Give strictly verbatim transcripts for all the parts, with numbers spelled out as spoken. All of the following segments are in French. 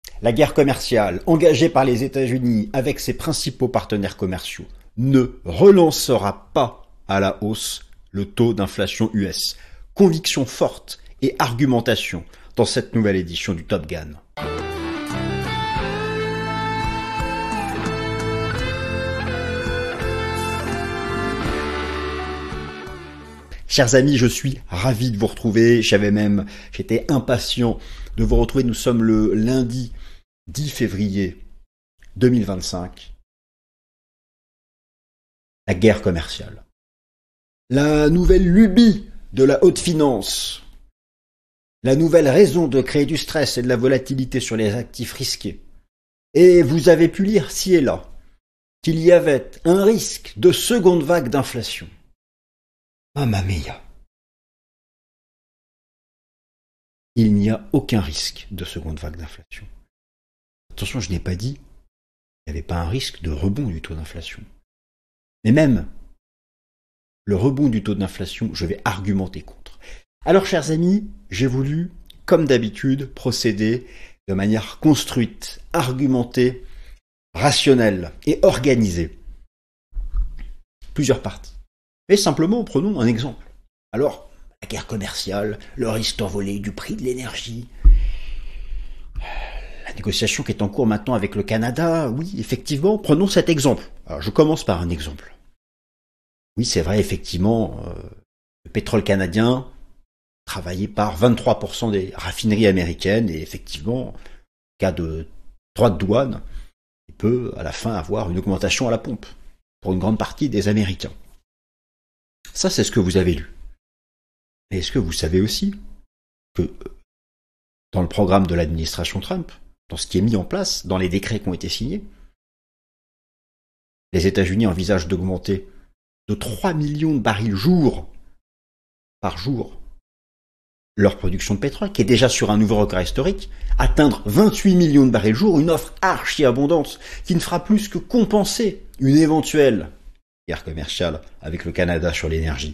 La guerre commerciale engagée par les États-Unis avec ses principaux partenaires commerciaux ne relancera pas à la hausse le taux d'inflation U S. Conviction forte et argumentation dans cette nouvelle édition du Top Gun. Chers amis, je suis ravi de vous retrouver. J'avais même, j'étais impatient de vous retrouver. Nous sommes le lundi dix février deux mille vingt-cinq. La guerre commerciale. La nouvelle lubie de la haute finance. La nouvelle raison de créer du stress et de la volatilité sur les actifs risqués. Et vous avez pu lire ci et là qu'il y avait un risque de seconde vague d'inflation. Mamma mia. Il n'y a aucun risque de seconde vague d'inflation. Attention, je n'ai pas dit qu'il n'y avait pas un risque de rebond du taux d'inflation. Mais même le rebond du taux d'inflation, je vais argumenter contre. Alors, chers amis, j'ai voulu, comme d'habitude, procéder de manière construite, argumentée, rationnelle et organisée. Plusieurs parties. Mais simplement, prenons un exemple. Alors, la guerre commerciale, le risque envolé du prix de l'énergie, la négociation qui est en cours maintenant avec le Canada, oui, effectivement, prenons cet exemple. Alors, je commence par un exemple. Oui, c'est vrai, effectivement, euh, le pétrole canadien travaillé par vingt-trois pour cent des raffineries américaines et effectivement, en cas de droit de douane, il peut à la fin avoir une augmentation à la pompe pour une grande partie des Américains. Ça, c'est ce que vous avez lu. Mais est-ce que vous savez aussi que dans le programme de l'administration Trump, dans ce qui est mis en place, dans les décrets qui ont été signés, les États-Unis envisagent d'augmenter de trois millions de barils jour par jour leur production de pétrole, qui est déjà sur un nouveau record historique, atteindre vingt-huit millions de barils jour, une offre archi-abondante qui ne fera plus que compenser une éventuelle guerre commerciale avec le Canada sur l'énergie.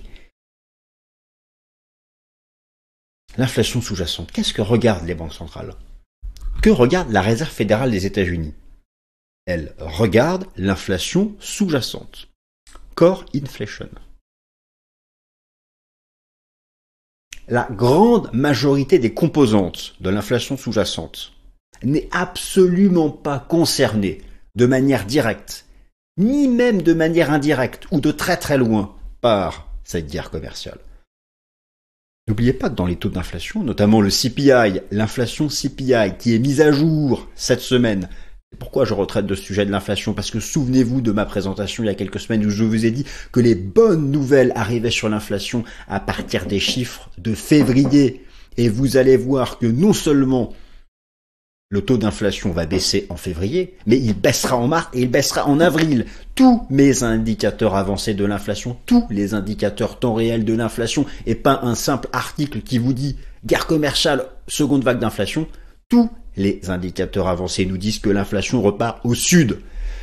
L'inflation sous-jacente, qu'est-ce que regardent les banques centrales? Que regarde la Réserve fédérale des États-Unis? Elle regarde l'inflation sous-jacente. Core inflation. La grande majorité des composantes de l'inflation sous-jacente n'est absolument pas concernée de manière directe, ni même de manière indirecte ou de très très loin par cette guerre commerciale. N'oubliez pas que dans les taux d'inflation, notamment le C P I, l'inflation C P I qui est mise à jour cette semaine, pourquoi je retraite de ce sujet de l'inflation? Parce que souvenez-vous de ma présentation il y a quelques semaines où je vous ai dit que les bonnes nouvelles arrivaient sur l'inflation à partir des chiffres de février. Et vous allez voir que non seulement le taux d'inflation va baisser en février, mais il baissera en mars et il baissera en avril. Tous mes indicateurs avancés de l'inflation, tous les indicateurs temps réel de l'inflation, et pas un simple article qui vous dit guerre commerciale, seconde vague d'inflation, tous les indicateurs avancés nous disent que l'inflation repart au sud.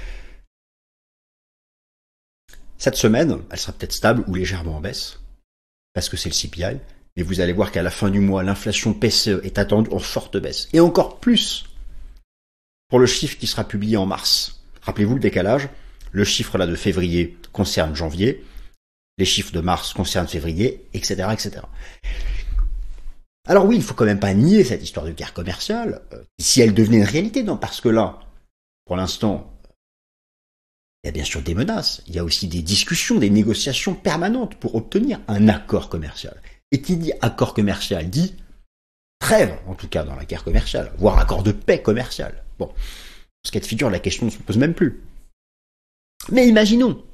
Cette semaine, elle sera peut-être stable ou légèrement en baisse, parce que c'est le C P I, mais vous allez voir qu'à la fin du mois, l'inflation P C E est attendue en forte baisse. Et encore plus pour le chiffre qui sera publié en mars. Rappelez-vous le décalage, le chiffre là de février concerne janvier, les chiffres de mars concernent février, et cetera, et cetera. Alors oui, il faut quand même pas nier cette histoire de guerre commerciale, euh, si elle devenait une réalité, non, parce que là, pour l'instant, il y a bien sûr des menaces, il y a aussi des discussions, des négociations permanentes pour obtenir un accord commercial. Et qui dit accord commercial dit trêve, en tout cas dans la guerre commerciale, voire accord de paix commerciale. Bon, dans ce cas de figure, la question ne se pose même plus. Mais imaginons,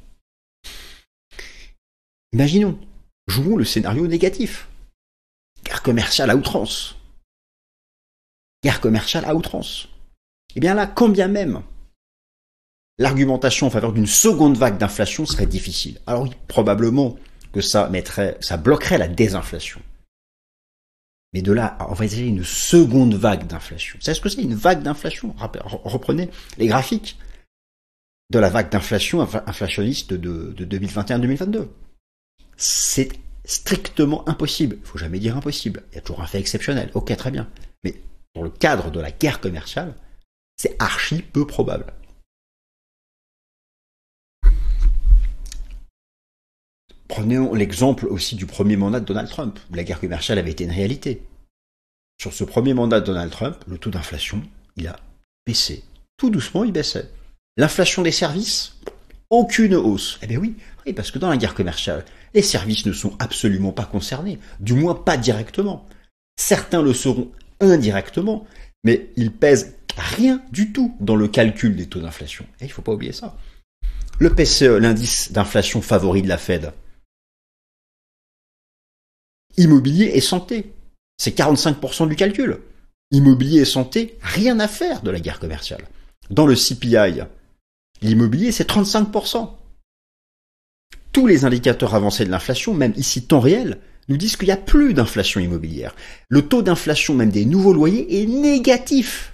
imaginons, jouons le scénario négatif. Guerre commerciale à outrance. Guerre commerciale à outrance. Eh bien là, quand bien même l'argumentation en faveur d'une seconde vague d'inflation serait difficile. Alors oui, probablement que ça mettrait, ça bloquerait la désinflation. Mais de là à envisager une seconde vague d'inflation. Vous savez ce que c'est une vague d'inflation? Reprenez les graphiques de la vague d'inflation inflationniste de, de deux mille vingt et un deux mille vingt-deux. C'est strictement impossible. Il faut jamais dire impossible. Il y a toujours un fait exceptionnel. Ok, très bien. Mais dans le cadre de la guerre commerciale, c'est archi peu probable. Prenons l'exemple aussi du premier mandat de Donald Trump, où la guerre commerciale avait été une réalité. Sur ce premier mandat de Donald Trump, le taux d'inflation, il a baissé. Tout doucement, il baissait. L'inflation des services, aucune hausse. Eh bien oui, oui, parce que dans la guerre commerciale, les services ne sont absolument pas concernés, du moins pas directement. Certains le seront indirectement, mais ils pèsent rien du tout dans le calcul des taux d'inflation. Et il ne faut pas oublier ça. Le P C E, l'indice d'inflation favori de la Fed, immobilier et santé, c'est quarante-cinq pour cent du calcul. Immobilier et santé, rien à faire de la guerre commerciale. Dans le C P I, l'immobilier, c'est trente-cinq pour cent. Tous les indicateurs avancés de l'inflation, même ici temps réel, nous disent qu'il n'y a plus d'inflation immobilière. Le taux d'inflation même des nouveaux loyers est négatif.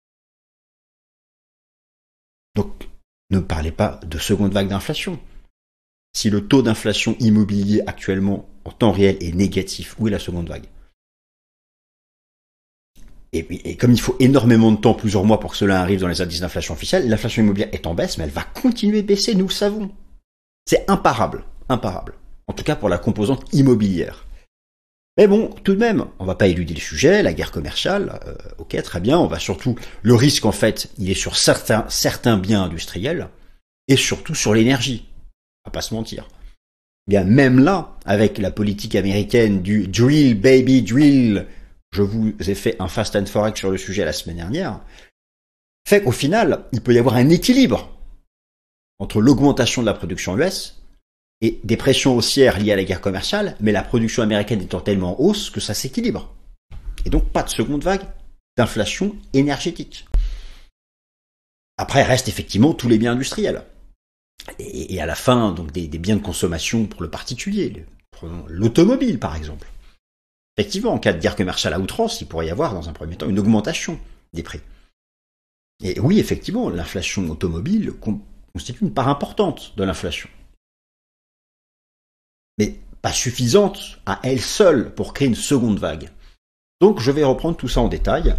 Donc, ne parlez pas de seconde vague d'inflation. Si le taux d'inflation immobilier actuellement en temps réel est négatif, où est la seconde vague ? et, et comme il faut énormément de temps, plusieurs mois, pour que cela arrive dans les indices d'inflation officiels, l'inflation immobilière est en baisse, mais elle va continuer de baisser, nous le savons. C'est imparable, imparable. En tout cas pour la composante immobilière. Mais bon, tout de même, on va pas éluder le sujet, la guerre commerciale, euh, ok, très bien, on va surtout... Le risque, en fait, il est sur certains, certains biens industriels, et surtout sur l'énergie. On va pas se mentir. Bien, même là, avec la politique américaine du drill, baby, drill, je vous ai fait un fast and forex sur le sujet la semaine dernière, fait qu'au final, il peut y avoir un équilibre entre l'augmentation de la production U S et des pressions haussières liées à la guerre commerciale, mais la production américaine étant tellement en hausse que ça s'équilibre. Et donc pas de seconde vague d'inflation énergétique. Après restent effectivement tous les biens industriels. Et, et à la fin, donc des, des biens de consommation pour le particulier. Prenons l'automobile par exemple. Effectivement, en cas de guerre commerciale à outrance, il pourrait y avoir dans un premier temps une augmentation des prix. Et oui, effectivement, l'inflation automobile constitue une part importante de l'inflation. Mais pas suffisante à elle seule pour créer une seconde vague. Donc je vais reprendre tout ça en détail.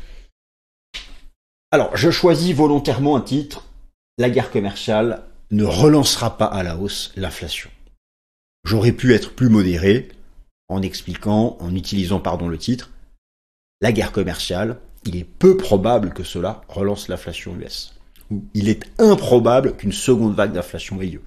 Alors, je choisis volontairement un titre, la guerre commerciale ne relancera pas à la hausse l'inflation. J'aurais pu être plus modéré en expliquant, en utilisant pardon le titre, la guerre commerciale, il est peu probable que cela relance l'inflation U S. Ou il est improbable qu'une seconde vague d'inflation ait lieu.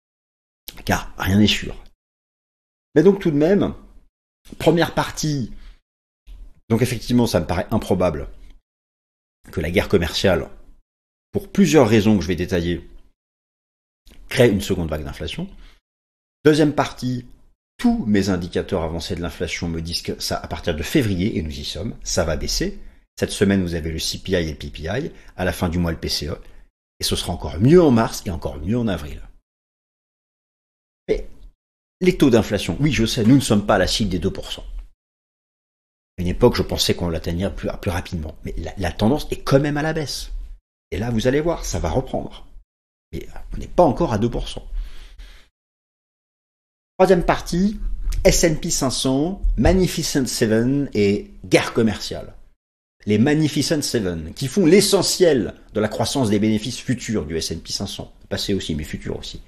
Car rien n'est sûr. Mais donc tout de même, première partie, donc effectivement ça me paraît improbable que la guerre commerciale, pour plusieurs raisons que je vais détailler, crée une seconde vague d'inflation. Deuxième partie, tous mes indicateurs avancés de l'inflation me disent que ça, à partir de février, et nous y sommes, ça va baisser. Cette semaine, vous avez le C P I et le P P I, à la fin du mois le P C E, et ce sera encore mieux en mars et encore mieux en avril. Mais les taux d'inflation, oui, je sais, nous ne sommes pas à la cible des deux pour cent. À une époque, je pensais qu'on l'atteignait plus, plus rapidement. Mais la, la tendance est quand même à la baisse. Et là, vous allez voir, ça va reprendre. Mais on n'est pas encore à deux pour cent. Troisième partie, S and P cinq cents, Magnificent Seven et guerre commerciale. Les Magnificent Seven, qui font l'essentiel de la croissance des bénéfices futurs du S and P cinq cents. Passé aussi, mais futurs aussi.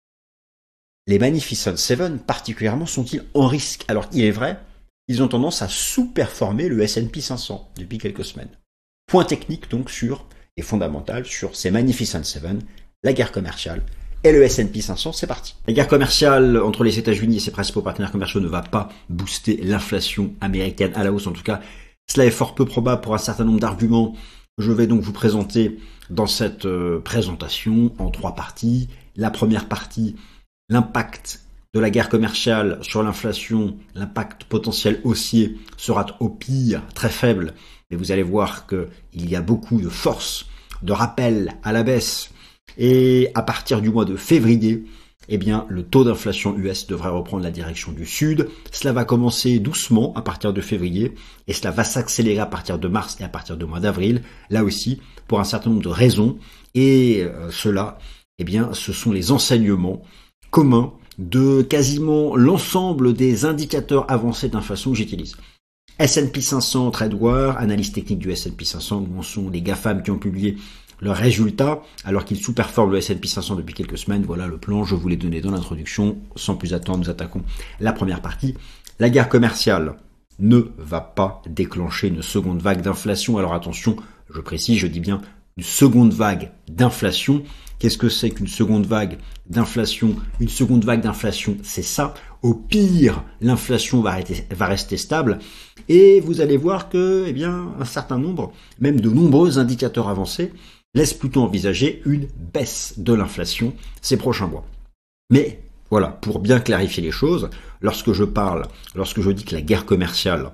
Les Magnificent Seven, particulièrement, sont-ils en risque? Alors, il est vrai, ils ont tendance à sous-performer le S and P cinq cents depuis quelques semaines. Point technique, donc, sur, et fondamental, sur ces Magnificent Seven, la guerre commerciale et le S and P cinq cents, c'est parti. La guerre commerciale entre les États-Unis et ses principaux partenaires commerciaux ne va pas booster l'inflation américaine à la hausse. En tout cas, cela est fort peu probable pour un certain nombre d'arguments. Je vais donc vous présenter dans cette euh, présentation en trois parties. La première partie, l'impact de la guerre commerciale sur l'inflation, l'impact potentiel haussier sera au pire très faible, mais vous allez voir qu'il y a beaucoup de force, de rappel à la baisse. Et à partir du mois de février, eh bien, le taux d'inflation U S devrait reprendre la direction du sud. Cela va commencer doucement à partir de février et cela va s'accélérer à partir de mars et à partir du mois d'avril. Là aussi, pour un certain nombre de raisons. Et euh, cela, eh bien, ce sont les enseignements communs de quasiment l'ensemble des indicateurs avancés d'inflation que j'utilise. S and P cinq cents, TradeWar, analyse technique du S and P cinq cents, où en sont les GAFAM qui ont publié leurs résultats, alors qu'ils sous-performent le S and P cinq cents depuis quelques semaines. Voilà le plan, je vous l'ai donné dans l'introduction. Sans plus attendre, nous attaquons la première partie. La guerre commerciale ne va pas déclencher une seconde vague d'inflation. Alors attention, je précise, je dis bien une seconde vague d'inflation. Qu'est-ce que c'est qu'une seconde vague d'inflation? Une seconde vague d'inflation, c'est ça. Au pire, l'inflation va rester, va rester stable. Et vous allez voir que, eh bien, un certain nombre, même de nombreux indicateurs avancés, laissent plutôt envisager une baisse de l'inflation ces prochains mois. Mais voilà, pour bien clarifier les choses, lorsque je parle, lorsque je dis que la guerre commerciale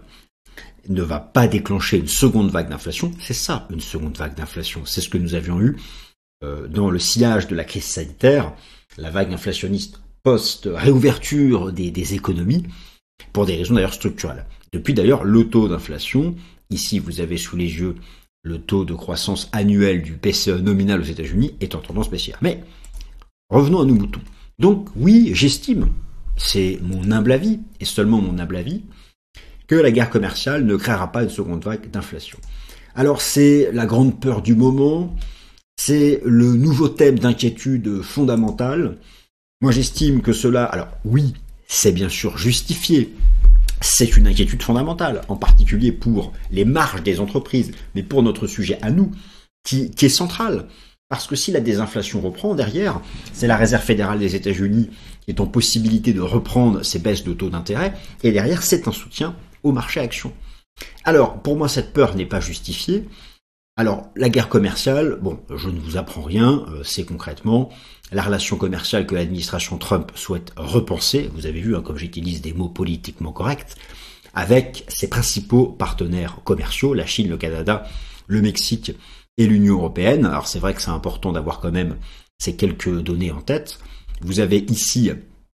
ne va pas déclencher une seconde vague d'inflation, c'est ça, une seconde vague d'inflation. C'est ce que nous avions eu euh, dans le sillage de la crise sanitaire, la vague inflationniste post-réouverture des, des économies, pour des raisons d'ailleurs structurelles. Depuis d'ailleurs, le taux d'inflation, ici vous avez sous les yeux le taux de croissance annuel du P C E nominal aux États-Unis, est en tendance baissière. Mais revenons à nos moutons. Donc oui, j'estime, c'est mon humble avis, et seulement mon humble avis, que la guerre commerciale ne créera pas une seconde vague d'inflation. Alors c'est la grande peur du moment, c'est le nouveau thème d'inquiétude fondamentale. Moi j'estime que cela, alors oui, c'est bien sûr justifié, c'est une inquiétude fondamentale, en particulier pour les marges des entreprises, mais pour notre sujet à nous, qui, qui est central. Parce que si la désinflation reprend, derrière, c'est la Réserve fédérale des États-Unis qui est en possibilité de reprendre ses baisses de taux d'intérêt, et derrière, c'est un soutien au marché action. Alors, pour moi, cette peur n'est pas justifiée. Alors, la guerre commerciale, bon, je ne vous apprends rien, euh, c'est concrètement la relation commerciale que l'administration Trump souhaite repenser, vous avez vu, hein, comme j'utilise des mots politiquement corrects, avec ses principaux partenaires commerciaux, la Chine, le Canada, le Mexique et l'Union européenne. Alors c'est vrai que c'est important d'avoir quand même ces quelques données en tête. Vous avez ici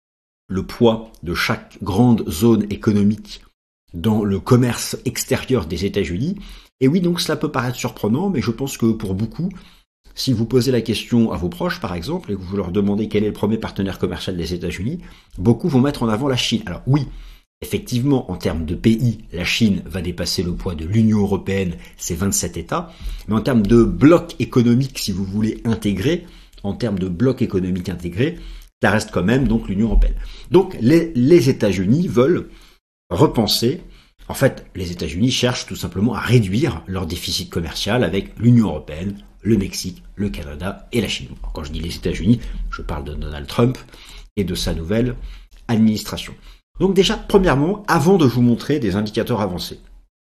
le poids de chaque grande zone économique dans le commerce extérieur des États-Unis. Et oui, donc cela peut paraître surprenant, mais je pense que pour beaucoup, si vous posez la question à vos proches, par exemple, et que vous leur demandez quel est le premier partenaire commercial des États-Unis, beaucoup vont mettre en avant la Chine. Alors oui, effectivement, en termes de pays, la Chine va dépasser le poids de l'Union européenne, c'est vingt-sept États, mais en termes de bloc économique, si vous voulez intégrer, en termes de bloc économique intégré, ça reste quand même donc l'Union européenne. Donc les, les États-Unis veulent repenser. En fait, les États-Unis cherchent tout simplement à réduire leur déficit commercial avec l'Union européenne, le Mexique, le Canada et la Chine. Quand je dis les États-Unis, je parle de Donald Trump et de sa nouvelle administration. Donc déjà, premièrement, avant de vous montrer des indicateurs avancés,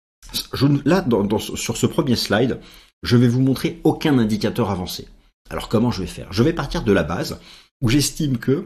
je, là, dans, dans, sur ce premier slide, je vais vous montrer aucun indicateur avancé. Alors comment je vais faire? Je vais partir de la base où j'estime que,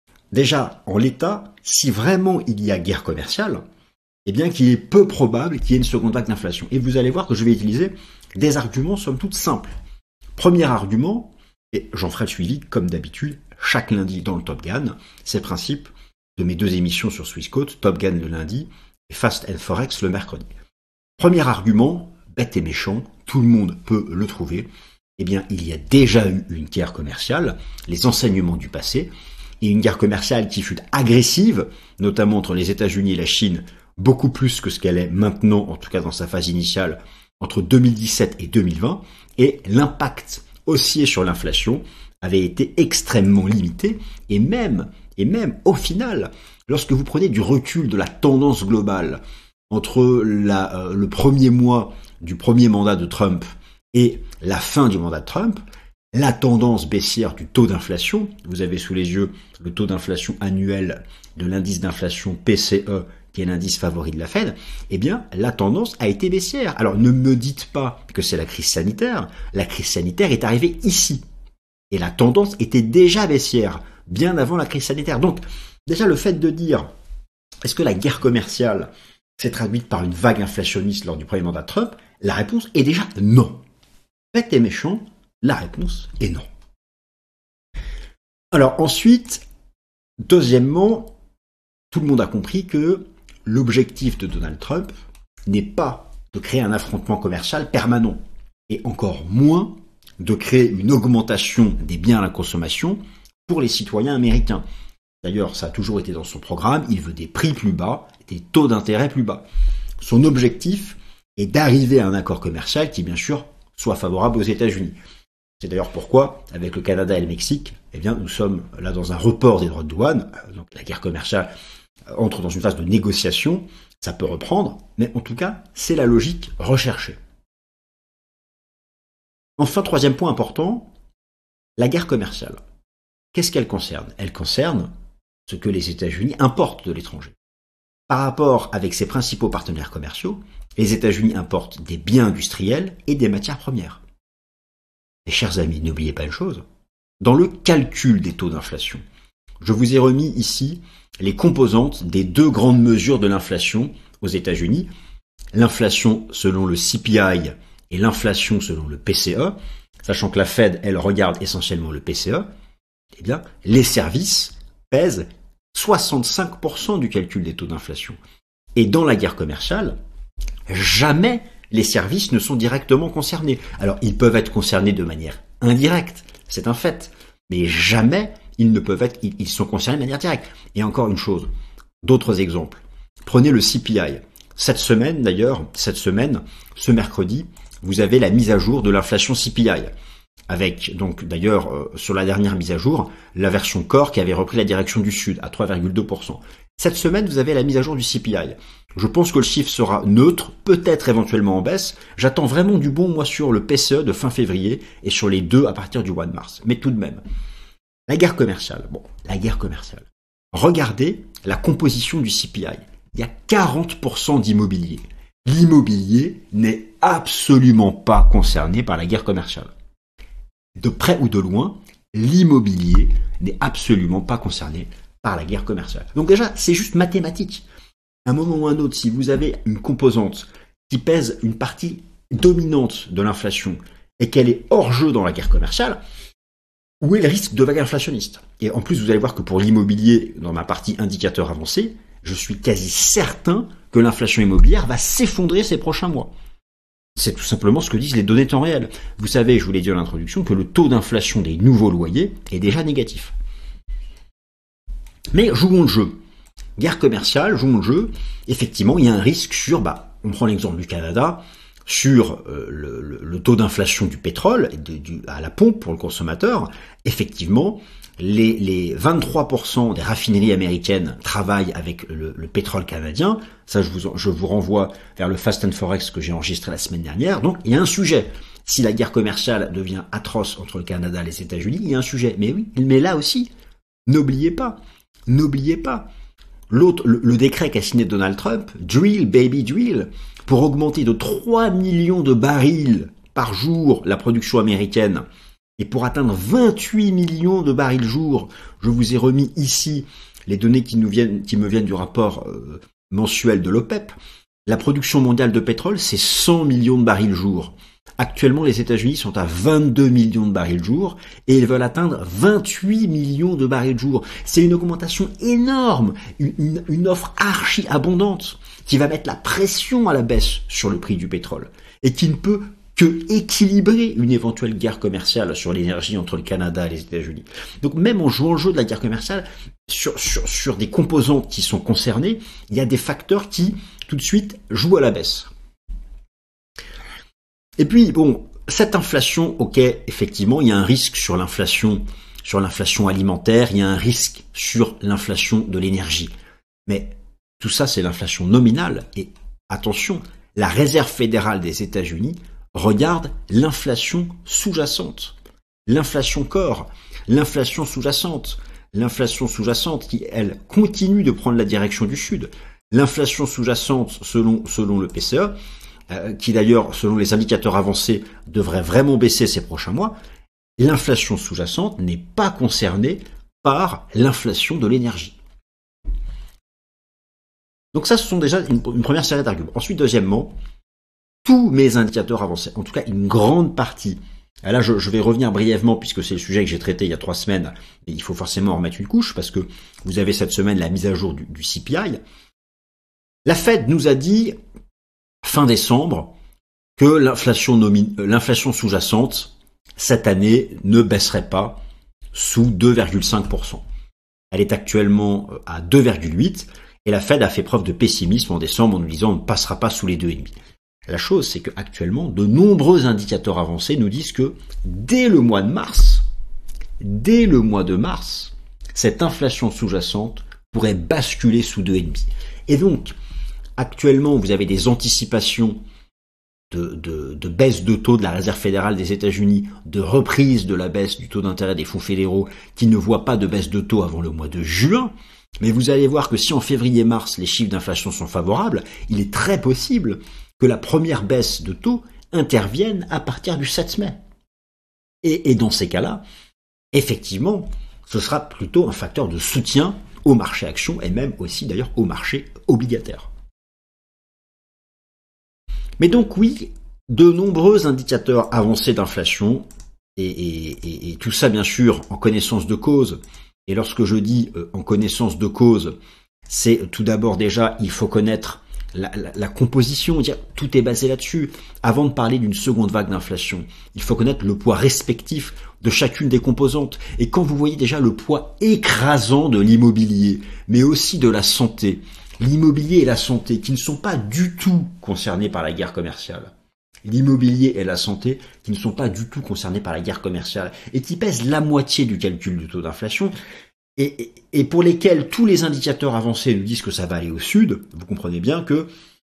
déjà, en l'état, si vraiment il y a guerre commerciale, eh bien qu'il est peu probable qu'il y ait une seconde vague d'inflation. Et vous allez voir que je vais utiliser des arguments somme toute simples. Premier argument, et j'en ferai le suivi comme d'habitude, chaque lundi dans le Top Gun, c'est le principe de mes deux émissions sur Swissquote, Top Gun le lundi et Fast and Forex le mercredi. Premier argument, bête et méchant, tout le monde peut le trouver, eh bien il y a déjà eu une guerre commerciale, les enseignements du passé, et une guerre commerciale qui fut agressive, notamment entre les États-Unis et la Chine, beaucoup plus que ce qu'elle est maintenant, en tout cas dans sa phase initiale, entre deux mille dix-sept et deux mille vingt, et l'impact haussier sur l'inflation avait été extrêmement limité, et même, et même au final, lorsque vous prenez du recul de la tendance globale entre la, euh, le premier mois du premier mandat de Trump et la fin du mandat de Trump, la tendance baissière du taux d'inflation, vous avez sous les yeux le taux d'inflation annuel de l'indice d'inflation P C E, qui est l'indice favori de la Fed, eh bien, la tendance a été baissière. Alors, ne me dites pas que c'est la crise sanitaire. La crise sanitaire est arrivée ici. Et la tendance était déjà baissière, bien avant la crise sanitaire. Donc, déjà, le fait de dire, est-ce que la guerre commerciale s'est traduite par une vague inflationniste lors du premier mandat de Trump? La réponse est déjà non. Bête et méchant, la réponse est non. Alors, ensuite, deuxièmement, tout le monde a compris que l'objectif de Donald Trump n'est pas de créer un affrontement commercial permanent, et encore moins de créer une augmentation des biens à la consommation pour les citoyens américains. D'ailleurs, ça a toujours été dans son programme, il veut des prix plus bas, des taux d'intérêt plus bas. Son objectif est d'arriver à un accord commercial qui, bien sûr, soit favorable aux États-Unis. C'est d'ailleurs pourquoi, avec le Canada et le Mexique, eh bien, nous sommes là dans un report des droits de douane. Donc la guerre commerciale entre dans une phase de négociation. Ça peut reprendre, mais en tout cas, c'est la logique recherchée. Enfin, troisième point important, la guerre commerciale. Qu'est-ce qu'elle concerne? Elle concerne ce que les États-Unis importent de l'étranger. Par rapport avec ses principaux partenaires commerciaux, les États-Unis importent des biens industriels et des matières premières. Et chers amis, n'oubliez pas une chose, dans le calcul des taux d'inflation, je vous ai remis ici les composantes des deux grandes mesures de l'inflation aux États-Unis, l'inflation selon le C P I et l'inflation selon le P C E, sachant que la Fed, elle, regarde essentiellement le P C E, eh bien, les services pèsent soixante-cinq pour cent du calcul des taux d'inflation. Et dans la guerre commerciale, jamais les services ne sont directement concernés. Alors, ils peuvent être concernés de manière indirecte, c'est un fait, mais jamais ils ne peuvent être, ils sont concernés de manière directe. Et encore une chose, d'autres exemples. Prenez le C P I. Cette semaine, d'ailleurs, cette semaine, ce mercredi, vous avez la mise à jour de l'inflation C P I. Avec, donc, d'ailleurs, euh, sur la dernière mise à jour, la version Core qui avait repris la direction du Sud à trois virgule deux pour cent. Cette semaine, vous avez la mise à jour du C P I. Je pense que le chiffre sera neutre, peut-être éventuellement en baisse. J'attends vraiment du bon, moi, sur le P C E de fin février et sur les deux à partir du mois de mars. Mais tout de même. La guerre commerciale. Bon, la guerre commerciale. Regardez la composition du C P I. Il y a quarante pour cent d'immobilier. L'immobilier n'est absolument pas concerné par la guerre commerciale. De près ou de loin, l'immobilier n'est absolument pas concerné par la guerre commerciale. Donc déjà, c'est juste mathématique. À un moment ou à un autre, si vous avez une composante qui pèse une partie dominante de l'inflation et qu'elle est hors jeu dans la guerre commerciale, où est le risque de vague inflationniste? Et en plus, vous allez voir que pour l'immobilier, dans ma partie indicateur avancé, je suis quasi certain que l'inflation immobilière va s'effondrer ces prochains mois. C'est tout simplement ce que disent les données temps réel. Vous savez, je vous l'ai dit en introduction, que le taux d'inflation des nouveaux loyers est déjà négatif. Mais jouons le jeu. Guerre commerciale, jouons le jeu. Effectivement, il y a un risque sur, bah, on prend l'exemple du Canada, sur euh, le, le, le taux d'inflation du pétrole de, du, à la pompe pour le consommateur. Effectivement, les, les vingt-trois pour cent des raffineries américaines travaillent avec le, le pétrole canadien. Ça, je vous, je vous renvoie vers le Fast and Forex que j'ai enregistré la semaine dernière. Donc, il y a un sujet. Si la guerre commerciale devient atroce entre le Canada et les États-Unis, il y a un sujet. Mais oui, mais là aussi, n'oubliez pas, n'oubliez pas. L'autre, le, le décret qu'a signé Donald Trump, drill, baby, drill, pour augmenter de trois millions de barils par jour la production américaine et pour atteindre vingt-huit millions de barils jour. Je vous ai remis ici les données qui nous viennent, qui me viennent du rapport euh, mensuel de l'OPEP. La production mondiale de pétrole, c'est cent millions de barils jour. Actuellement, les États-Unis sont à vingt-deux millions de barils jour et ils veulent atteindre vingt-huit millions de barils jour. C'est une augmentation énorme, une, une, une offre archi abondante qui va mettre la pression à la baisse sur le prix du pétrole et qui ne peut que équilibrer une éventuelle guerre commerciale sur l'énergie entre le Canada et les États-Unis. Donc même en jouant le jeu de la guerre commerciale, sur, sur, sur des composantes qui sont concernées, il y a des facteurs qui, tout de suite, jouent à la baisse. Et puis, bon, cette inflation, ok, effectivement, il y a un risque sur l'inflation, sur l'inflation alimentaire, il y a un risque sur l'inflation de l'énergie. Mais tout ça, c'est l'inflation nominale. Et attention, la Réserve fédérale des États-Unis regarde l'inflation sous-jacente, l'inflation core, l'inflation sous-jacente, l'inflation sous-jacente qui, elle, continue de prendre la direction du Sud. L'inflation sous-jacente, selon, selon le P C E, euh, qui d'ailleurs, selon les indicateurs avancés, devrait vraiment baisser ces prochains mois, l'inflation sous-jacente n'est pas concernée par l'inflation de l'énergie. Donc ça, ce sont déjà une, une première série d'arguments. Ensuite, deuxièmement, tous mes indicateurs avancés, en tout cas une grande partie, là je, je vais revenir brièvement puisque c'est le sujet que j'ai traité il y a trois semaines, et il faut forcément en remettre une couche parce que vous avez cette semaine la mise à jour du, du C P I. La Fed nous a dit, fin décembre, que l'inflation nomi- l'inflation sous-jacente, cette année, ne baisserait pas sous deux virgule cinq pour cent. Elle est actuellement à deux virgule huit Et la Fed a fait preuve de pessimisme en décembre en nous disant on ne passera pas sous les deux virgule cinq. La chose, c'est qu'actuellement, de nombreux indicateurs avancés nous disent que dès le mois de mars, dès le mois de mars, cette inflation sous-jacente pourrait basculer sous deux virgule cinq. Et donc, actuellement, vous avez des anticipations de, de, de baisse de taux de la Réserve fédérale des États-Unis, de reprise de la baisse du taux d'intérêt des fonds fédéraux qui ne voient pas de baisse de taux avant le mois de juin. Mais vous allez voir que si en février-mars, les chiffres d'inflation sont favorables, il est très possible que la première baisse de taux intervienne à partir du sept mai. Et, et dans ces cas-là, effectivement, ce sera plutôt un facteur de soutien au marché actions et même aussi d'ailleurs au marché obligataire. Mais donc oui, de nombreux indicateurs avancés d'inflation, et, et, et, et tout ça bien sûr en connaissance de cause. Et lorsque je dis euh, en connaissance de cause, c'est tout d'abord déjà, il faut connaître la, la, la composition, dire tout est basé là-dessus. Avant de parler d'une seconde vague d'inflation, il faut connaître le poids respectif de chacune des composantes. Et quand vous voyez déjà le poids écrasant de l'immobilier, mais aussi de la santé, l'immobilier et la santé qui ne sont pas du tout concernés par la guerre commerciale, l'immobilier et la santé qui ne sont pas du tout concernés par la guerre commerciale et qui pèsent la moitié du calcul du taux d'inflation, et, et, et pour lesquels tous les indicateurs avancés nous disent que ça va aller au sud, vous comprenez bien que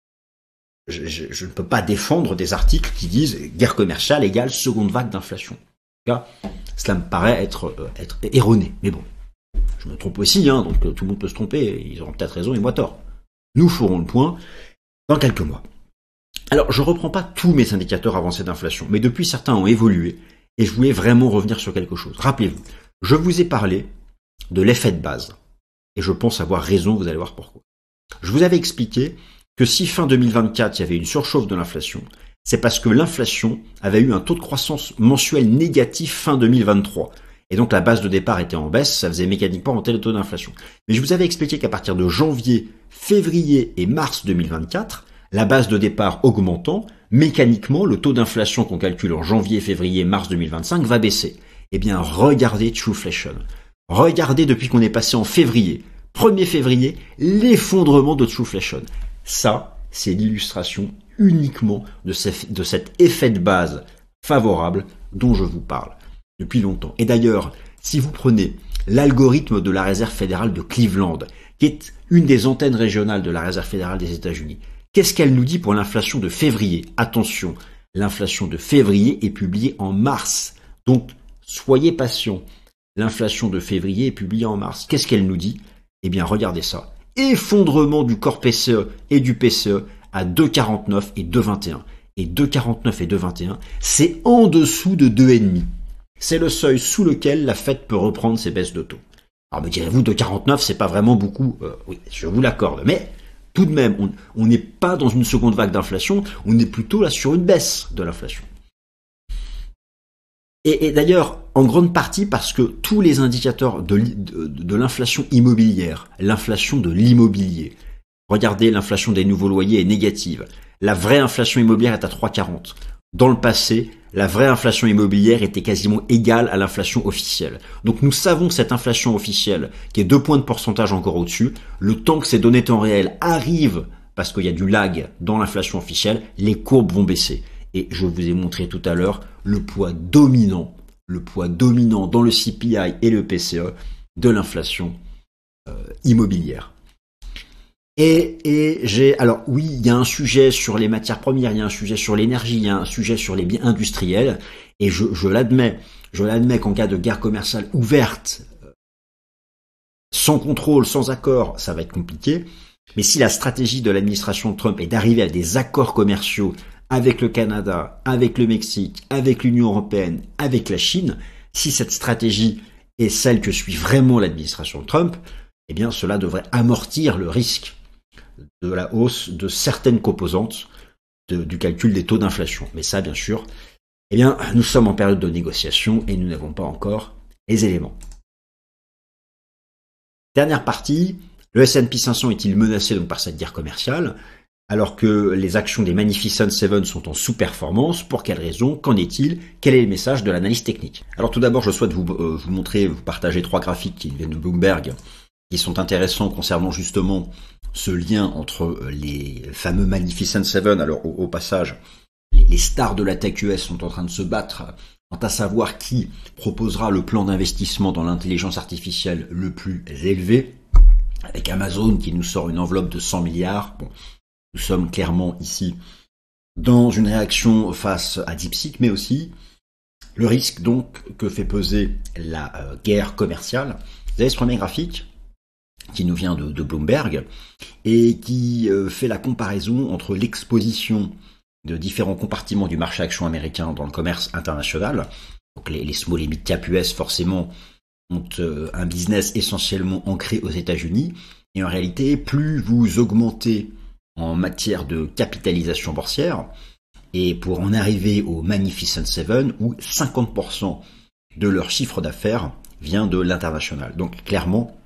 je, je, je ne peux pas défendre des articles qui disent guerre commerciale égale seconde vague d'inflation. En tout cas, cela me paraît être, euh, être erroné, mais bon, je me trompe aussi, hein, donc tout le monde peut se tromper, ils auront peut-être raison et moi tort. Nous ferons le point dans quelques mois. Alors, je ne reprends pas tous mes indicateurs avancés d'inflation, mais depuis certains ont évolué, et je voulais vraiment revenir sur quelque chose. Rappelez-vous, je vous ai parlé de l'effet de base, et je pense avoir raison, vous allez voir pourquoi. Je vous avais expliqué que si fin deux mille vingt-quatre, il y avait une surchauffe de l'inflation, c'est parce que l'inflation avait eu un taux de croissance mensuel négatif fin deux mille vingt-trois. Et donc la base de départ était en baisse, ça faisait mécaniquement monter le taux d'inflation. Mais je vous avais expliqué qu'à partir de janvier, février et mars deux mille vingt-quatre, la base de départ augmentant, mécaniquement, le taux d'inflation qu'on calcule en janvier, février, mars deux mille vingt-cinq va baisser. Eh bien, regardez Trueflation. Regardez depuis qu'on est passé en février, premier février, l'effondrement de Trueflation. Ça, c'est l'illustration uniquement de, ce, de cet effet de base favorable dont je vous parle depuis longtemps. Et d'ailleurs, si vous prenez l'algorithme de la Réserve fédérale de Cleveland, qui est une des antennes régionales de la Réserve fédérale des États-Unis, qu'est-ce qu'elle nous dit pour l'inflation de février? Attention, l'inflation de février est publiée en mars. Donc, soyez patients. L'inflation de février est publiée en mars. Qu'est-ce qu'elle nous dit? Eh bien, regardez ça. Effondrement du corps P C E et du P C E à deux virgule quarante-neuf et deux virgule vingt et un. Et deux virgule quarante-neuf et deux virgule vingt et un, c'est en dessous de deux virgule cinq. C'est le seuil sous lequel la Fed peut reprendre ses baisses de taux. Alors me direz-vous, deux virgule quarante-neuf, c'est pas vraiment beaucoup. Euh, oui, je vous l'accorde. Mais tout de même, on n'est pas dans une seconde vague d'inflation, on est plutôt là sur une baisse de l'inflation. Et, et d'ailleurs, en grande partie parce que tous les indicateurs de, de, de l'inflation immobilière, l'inflation de l'immobilier, regardez, l'inflation des nouveaux loyers est négative. La vraie inflation immobilière est à trois virgule quarante. Dans le passé, la vraie inflation immobilière était quasiment égale à l'inflation officielle. Donc nous savons que cette inflation officielle, qui est deux points de pourcentage encore au-dessus, le temps que ces données temps réel arrivent, parce qu'il y a du lag dans l'inflation officielle, les courbes vont baisser. Et je vous ai montré tout à l'heure le poids dominant, le poids dominant dans le C P I et le P C E de l'inflation euh, immobilière. Et, et j'ai, alors oui, il y a un sujet sur les matières premières, il y a un sujet sur l'énergie, il y a un sujet sur les biens industriels, et je, je l'admets, je l'admets qu'en cas de guerre commerciale ouverte, sans contrôle, sans accord, ça va être compliqué. Mais si la stratégie de l'administration Trump est d'arriver à des accords commerciaux avec le Canada, avec le Mexique, avec l'Union européenne, avec la Chine, si cette stratégie est celle que suit vraiment l'administration Trump, eh bien cela devrait amortir le risque de la hausse de certaines composantes de, du calcul des taux d'inflation. Mais ça, bien sûr, eh bien, nous sommes en période de négociation et nous n'avons pas encore les éléments. Dernière partie, le S and P cinq cents est-il menacé donc par cette guerre commerciale, alors que les actions des Magnificent Seven sont en sous-performance? Pour quelle raison? Qu'en est-il? Quel est le message de l'analyse technique? Alors tout d'abord, je souhaite vous, euh, vous montrer, vous partager trois graphiques qui viennent de Bloomberg qui sont intéressants concernant justement ce lien entre les fameux Magnificent Seven. Alors au, au passage, les, les stars de la tech U S sont en train de se battre quant à savoir qui proposera le plan d'investissement dans l'intelligence artificielle le plus élevé, avec Amazon qui nous sort une enveloppe de cent milliards. Bon, nous sommes clairement ici dans une réaction face à DeepSeek, mais aussi le risque donc que fait peser la euh, guerre commerciale. Vous avez ce premier graphique qui nous vient de, de Bloomberg et qui euh, fait la comparaison entre l'exposition de différents compartiments du marché action américain dans le commerce international. Donc les, les small et mid cap U S forcément ont euh, un business essentiellement ancré aux États-Unis, et en réalité plus vous augmentez en matière de capitalisation boursière, et pour en arriver au Magnificent Seven, où cinquante pour cent de leur chiffre d'affaires vient de l'international. Donc clairement,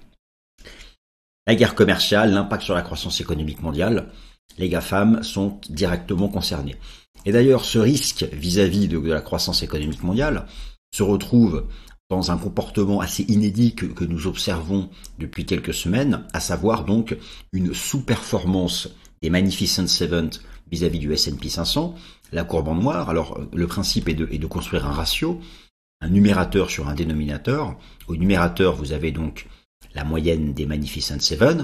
la guerre commerciale, l'impact sur la croissance économique mondiale, les GAFAM sont directement concernés. Et d'ailleurs, ce risque vis-à-vis de, de la croissance économique mondiale se retrouve dans un comportement assez inédit que, que nous observons depuis quelques semaines, à savoir donc une sous-performance des Magnificent Seven vis-à-vis du S and P cinq cents, la courbe en noir. Alors le principe est de, est de construire un ratio, un numérateur sur un dénominateur. Au numérateur, vous avez donc la moyenne des Magnificent Seven,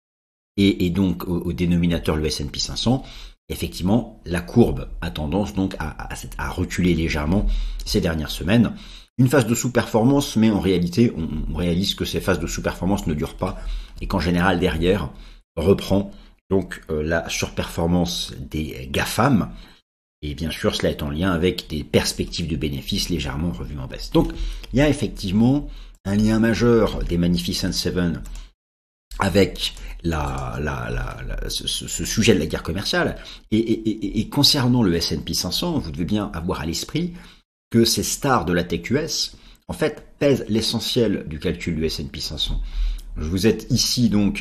et, et donc au, au dénominateur le S and P cinq cents. Effectivement, la courbe a tendance donc à, à, à reculer légèrement ces dernières semaines. Une phase de sous-performance, mais en réalité, on, on réalise que ces phases de sous-performance ne durent pas, et qu'en général, derrière, reprend donc euh, la surperformance des GAFAM, et bien sûr, cela est en lien avec des perspectives de bénéfices légèrement revues en baisse. Donc, il y a effectivement un lien majeur des Magnificent Seven avec la, la, la, la, ce, ce sujet de la guerre commerciale. Et, et, et, et concernant le S and P cinq cents, vous devez bien avoir à l'esprit que ces stars de la tech U S, en fait, pèsent l'essentiel du calcul du S and P cinq cents. Vous êtes ici donc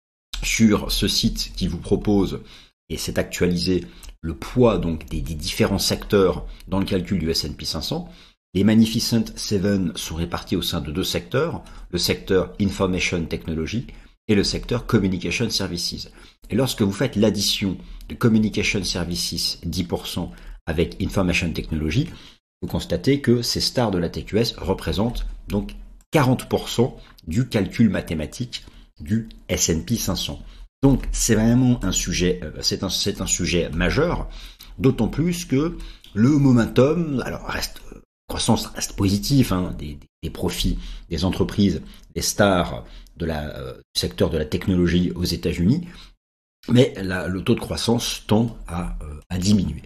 sur ce site qui vous propose, et c'est actualisé, le poids donc des, des différents secteurs dans le calcul du S and P cinq cents. Les Magnificent Seven sont répartis au sein de deux secteurs, le secteur Information Technology et le secteur Communication Services. Et lorsque vous faites l'addition de Communication Services dix pour cent avec Information Technology, vous constatez que ces stars de la tech U S représentent donc quarante pour cent du calcul mathématique du S and P cinq cents. Donc c'est vraiment un sujet, c'est un, c'est un sujet majeur, d'autant plus que le momentum, alors reste, croissance reste positive, hein, des, des profits des entreprises, des stars de la, euh, du secteur de la technologie aux États-Unis, mais la, le taux de croissance tend à, euh, à diminuer.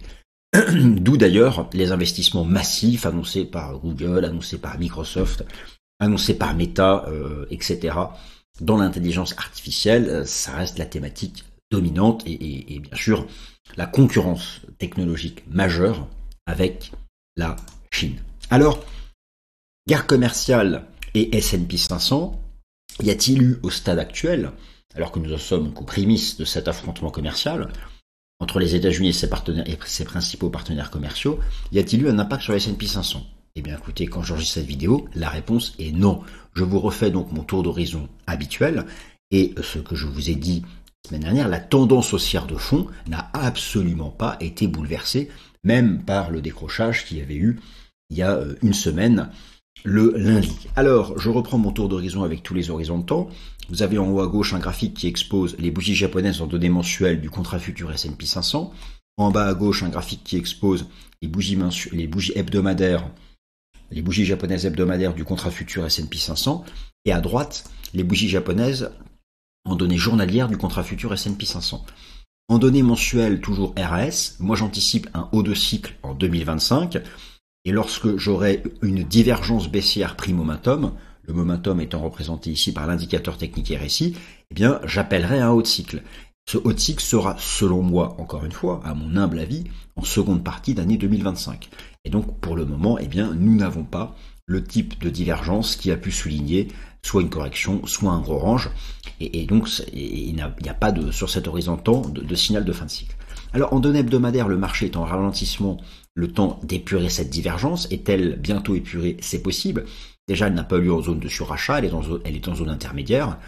D'où d'ailleurs les investissements massifs annoncés par Google, annoncés par Microsoft, annoncés par Meta, euh, et cetera. Dans l'intelligence artificielle, ça reste la thématique dominante et, et, et bien sûr la concurrence technologique majeure avec la Chine. Alors, guerre commerciale et S and P cinq cents, y a-t-il eu au stade actuel, alors que nous en sommes qu'aux prémices de cet affrontement commercial entre les États-Unis et ses partenaires et ses principaux partenaires commerciaux, y a-t-il eu un impact sur le S and P cinq cents? Eh bien écoutez, quand j'enregistre cette vidéo, la réponse est non. Je vous refais donc mon tour d'horizon habituel, et ce que je vous ai dit la semaine dernière, la tendance haussière de fond n'a absolument pas été bouleversée, même par le décrochage qu'il y avait eu il y a une semaine, le lundi. Alors, je reprends mon tour d'horizon avec tous les horizons de temps. Vous avez en haut à gauche un graphique qui expose les bougies japonaises en données mensuelles du contrat futur S and P cinq cents. En bas à gauche, un graphique qui expose les bougies, mensu- les bougies hebdomadaires les bougies japonaises hebdomadaires du contrat futur S and P cinq cents, et à droite, les bougies japonaises en données journalières du contrat futur S and P cinq cents. En données mensuelles, toujours R A S, moi j'anticipe un haut de cycle en deux mille vingt-cinq, et lorsque j'aurai une divergence baissière prix-momentum, le momentum étant représenté ici par l'indicateur technique R S I, eh bien j'appellerai un haut de cycle. Ce haut de cycle sera, selon moi, encore une fois, à mon humble avis, en seconde partie d'année deux mille vingt-cinq. Et donc, pour le moment, eh bien, nous n'avons pas le type de divergence qui a pu souligner soit une correction, soit un gros range. Et, et donc, et il n'y a, a pas de, sur cet horizon de temps de, de signal de fin de cycle. Alors, en données hebdomadaires, le marché est en ralentissement, le temps d'épurer cette divergence. Est-elle bientôt épurée? C'est possible. Déjà, elle n'a pas eu en zone de surachat, elle est en zone, elle est en zone intermédiaire.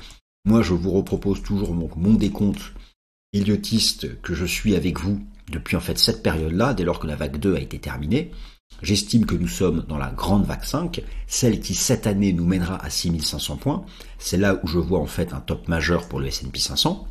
moi je vous repropose toujours mon, mon décompte idiotiste que je suis avec vous depuis en fait cette période-là, dès lors que la vague deux a été terminée. J'estime que nous sommes dans la grande vague cinq, celle qui cette année nous mènera à six mille cinq cents points. C'est là où je vois en fait un top majeur pour le S and P cinq cents.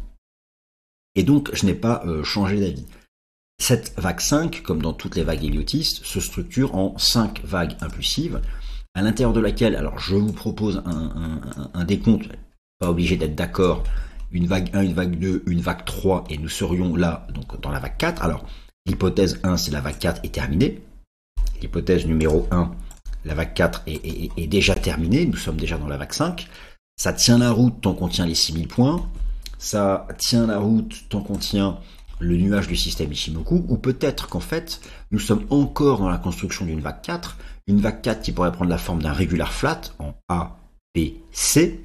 Et donc je n'ai pas euh, changé d'avis. Cette vague cinq, comme dans toutes les vagues héliotistes, se structure en cinq vagues impulsives, à l'intérieur de laquelle, alors je vous propose un, un, un, un décompte, pas obligé d'être d'accord, une vague un, une vague deux, une vague trois, et nous serions là donc dans la vague quatre. Alors l'hypothèse un, c'est la vague quatre est terminée. L'hypothèse numéro un, la vague quatre est, est, est déjà terminée, nous sommes déjà dans la vague cinq. Ça tient la route tant qu'on tient les six mille points, ça tient la route tant qu'on tient le nuage du système Ichimoku, ou peut-être qu'en fait, nous sommes encore dans la construction d'une vague quatre, une vague quatre qui pourrait prendre la forme d'un regular flat en A, B, C,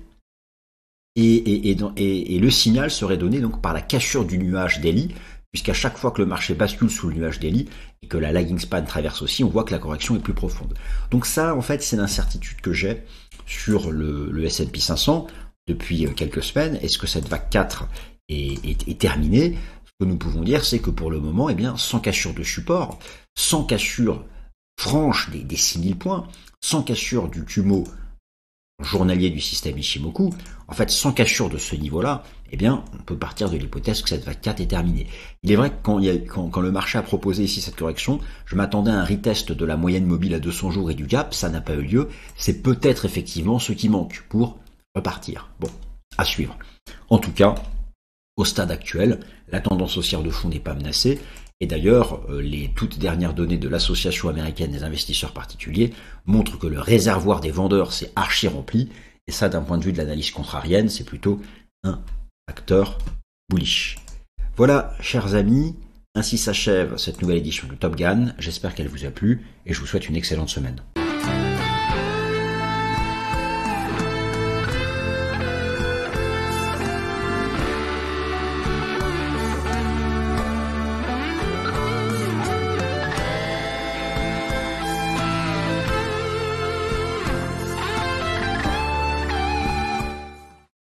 et, et, et, et, et le signal serait donné donc par la cassure du nuage d'Eli, puisqu'à chaque fois que le marché bascule sous le nuage d'Eli et que la lagging span traverse aussi, on voit que la correction est plus profonde. Donc ça, en fait, c'est l'incertitude que j'ai sur le, le S and P cinq cents depuis quelques semaines. Est-ce que cette vague quatre est, est, est terminée? Ce que nous pouvons dire, c'est que pour le moment, eh bien, sans cassure de support, sans cassure franche des, des six mille points, sans cassure du Kumo journalier du système Ichimoku, en fait, sans cassure de ce niveau-là, eh bien, on peut partir de l'hypothèse que cette vague quatre est terminée. Il est vrai que quand, il y a, quand, quand le marché a proposé ici cette correction, je m'attendais à un retest de la moyenne mobile à deux cents jours et du gap, ça n'a pas eu lieu. C'est peut-être effectivement ce qui manque pour repartir. Bon, à suivre. En tout cas, au stade actuel, la tendance haussière de fond n'est pas menacée. Et d'ailleurs, les toutes dernières données de l'Association américaine des investisseurs particuliers montrent que le réservoir des vendeurs s'est archi rempli. Et ça, d'un point de vue de l'analyse contrarienne, c'est plutôt un facteur bullish. Voilà, chers amis, ainsi s'achève cette nouvelle édition du Top Gun. J'espère qu'elle vous a plu et je vous souhaite une excellente semaine.